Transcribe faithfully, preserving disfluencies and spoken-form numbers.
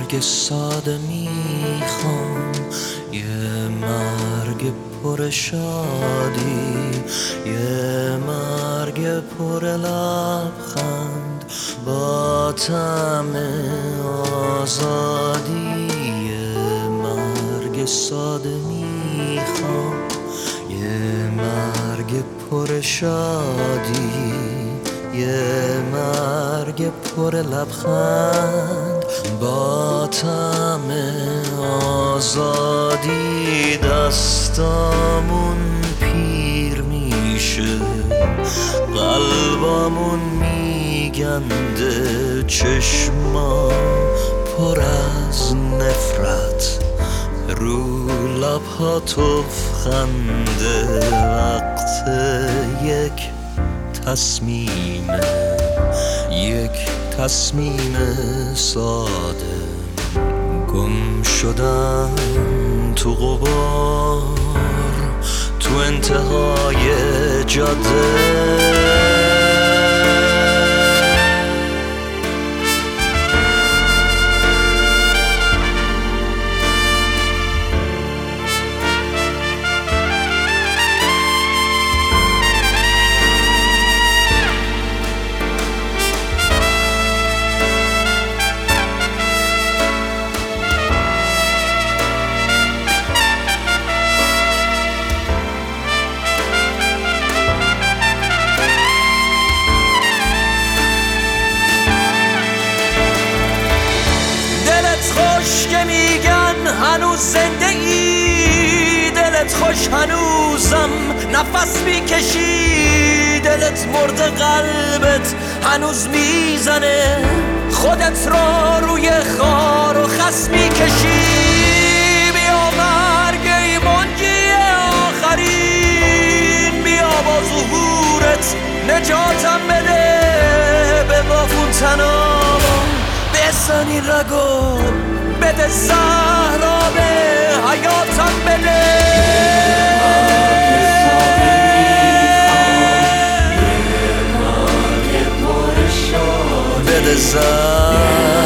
مرگ ساده میخوام، یه مرگ پر شادی، یه مرگ پر لبخند با طعم آزادی. یه مرگ ساده میخوام، یه مرگ پر شادی، یه مرگ پر لبخند با طعم آزادی. دستامون پیر میشه، قلبامون میگنده، چشما پر از نفرت، رو لبها تفخنده. وقت یک تصمیمه، یک تصمیم ساده، گم شدن تو غبار، تو انتهای جاده. که میگن هنوز زنده ای، دلت خوش هنوزم نفس میکشی، دلت مرده قلبت هنوز میزنه، خودت را روی خار و خس میکشی. بیا مرگ ای منجی آخرین، بیا با ظهورت نجاتم بده، به بافون تنام بسن این رگو، بده زهرا به حیاتم بده. بده زهرا